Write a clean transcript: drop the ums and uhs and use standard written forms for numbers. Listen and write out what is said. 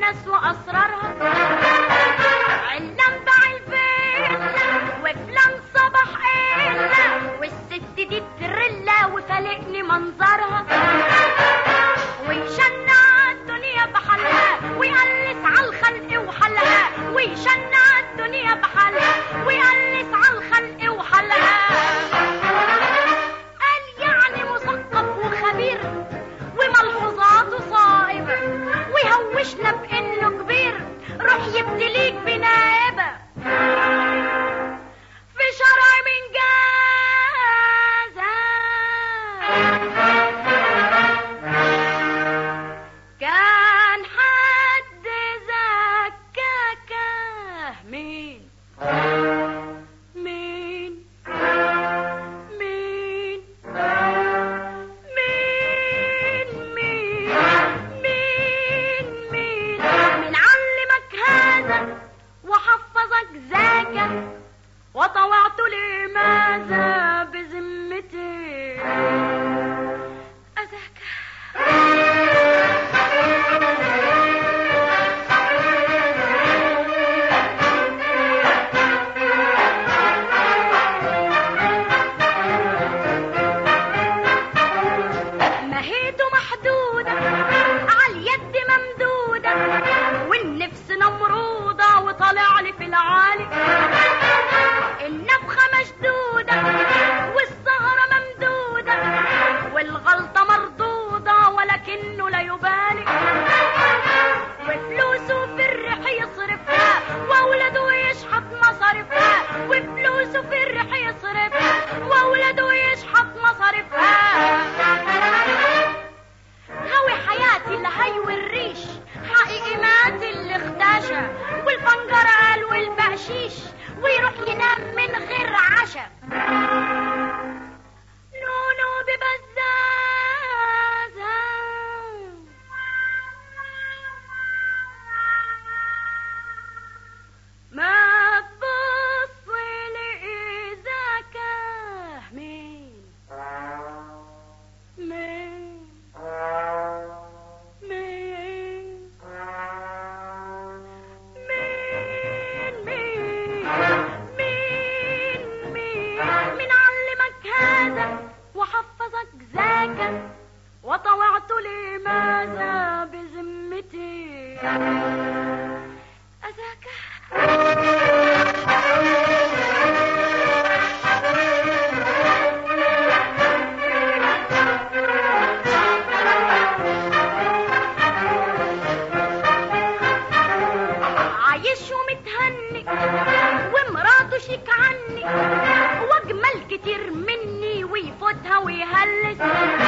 الناس واسرارها، علم باع الفيل وفلان صباح إلا، والست دي تريلا وفلقني منظرها، ويشنع الدنيا بحالها ويقلس على الخلق وحالها، ويشنع الدنيا بحالها ويقلس على الخلق وحالها. قال يعني مثقف وخبير وملحوظاته صائبة، ويهوشنا بانه كبير، روح يبتليك بنائبة في شرع من جازها. كان حد زكاكه مين مين مين مين مين مين مين من علمك هذا وحفظك ذاك وطوعت لماذا بذمتي أذاك. مهيته محدودة عاليد ممدودة، والنفس نمرودة وطالع لي في العالي، النفخة مشدودة والسهرة ممدودة، والغلطة مردودة ولكنه لا يبالي، وفلوسه في الريح يصرفها واولاده يشحط مصاريفها، وفلوسه في الريح يصرفها واولاده يشحط مصاريفها. هوي حياتي اللي هيوي الريش، حقيقي مات اللي اختشى، والفنجرال والبقشيش، ويروح ينام من غير عشاء. نونو ببزازة ما تبص لإذاك مين مين مين مين مين من علمك هذا وحفظك ذاك وطوعت لماذا بذمتي أذاك. عايش ومتهني ومراته شيك عني، واجمل كتير مني ويفوتها ويهلس،